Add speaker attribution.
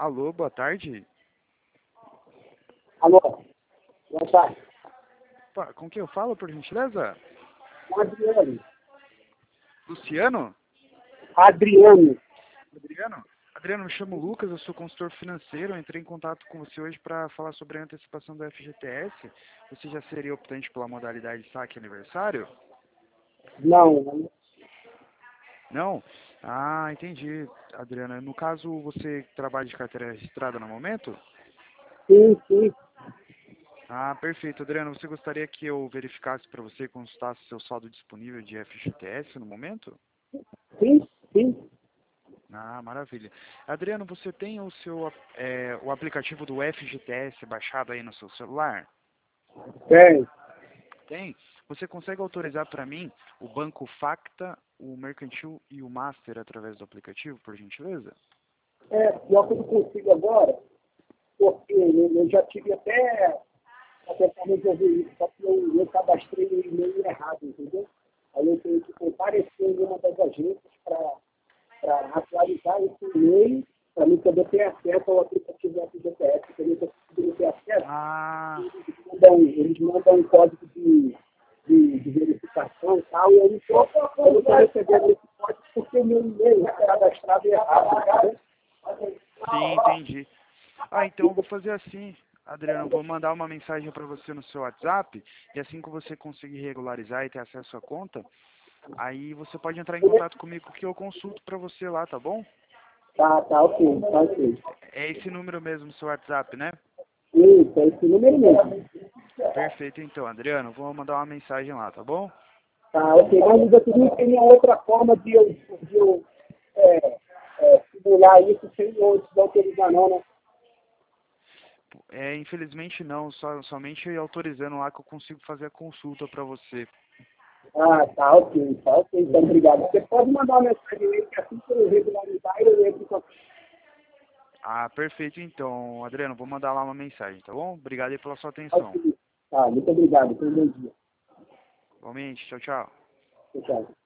Speaker 1: Alô, boa tarde.
Speaker 2: Alô, boa tarde.
Speaker 1: Com quem eu falo, por gentileza?
Speaker 2: Adriano.
Speaker 1: Luciano?
Speaker 2: Adriano.
Speaker 1: Adriano? Adriano, me chamo Lucas, eu sou consultor financeiro. Eu entrei em contato com você hoje para falar sobre a antecipação do FGTS. Você já seria optante pela modalidade saque aniversário?
Speaker 2: Não.
Speaker 1: Não? Ah, entendi, Adriano. No caso, você trabalha de carteira registrada no momento?
Speaker 2: Sim.
Speaker 1: Ah, perfeito. Adriano, você gostaria que eu verificasse para você e consultasse seu saldo disponível de FGTS no momento?
Speaker 2: Sim.
Speaker 1: Ah, maravilha. Adriano, você tem o aplicativo do FGTS baixado aí no seu celular?
Speaker 2: Tem.
Speaker 1: Tem? Você consegue autorizar para mim o Banco Facta, o Mercantil e o Master através do aplicativo, por gentileza?
Speaker 2: Pior que eu não consigo agora, porque eu já tive até tentar resolver isso, só que eu cadastrei o e-mail errado, entendeu? Aí eu tenho que comparecer em uma das agências para atualizar esse e-mail, para mim poder ter acesso ao aplicativo do FGTS, porque eu não estou conseguindo ter acesso.
Speaker 1: Ah,
Speaker 2: Eles mandam um código de verificação e tal, e eu não estou recebendo esse código porque meu e-mail é cadastrado errado, né?
Speaker 1: sim, entendi. Ah, então eu vou fazer assim, Adriano, eu vou mandar uma mensagem para você no seu WhatsApp, e assim que você conseguir regularizar e ter acesso à conta, aí você pode entrar em contato comigo que eu consulto para você lá, tá bom?
Speaker 2: Tá ok.
Speaker 1: É esse número mesmo, seu WhatsApp, né?
Speaker 2: Isso, é esse número mesmo.
Speaker 1: Perfeito, então, Adriano, vou mandar uma mensagem lá, tá bom?
Speaker 2: Tá, ok. Mas você não tem nenhuma outra forma de eu simular isso sem eu te autorizar, não, né?
Speaker 1: Infelizmente não, somente autorizando lá que eu consigo fazer a consulta para você.
Speaker 2: Tá ok, então obrigado. Você pode mandar uma mensagem aí que assim que eu regularizar, eu entro com.
Speaker 1: Ah, perfeito, então, Adriano, vou mandar lá uma mensagem, tá bom? Obrigado aí pela sua atenção.
Speaker 2: Ok. Tá, muito obrigado. Tenha um bom dia.
Speaker 1: Igualmente, tchau, tchau.
Speaker 2: Tchau.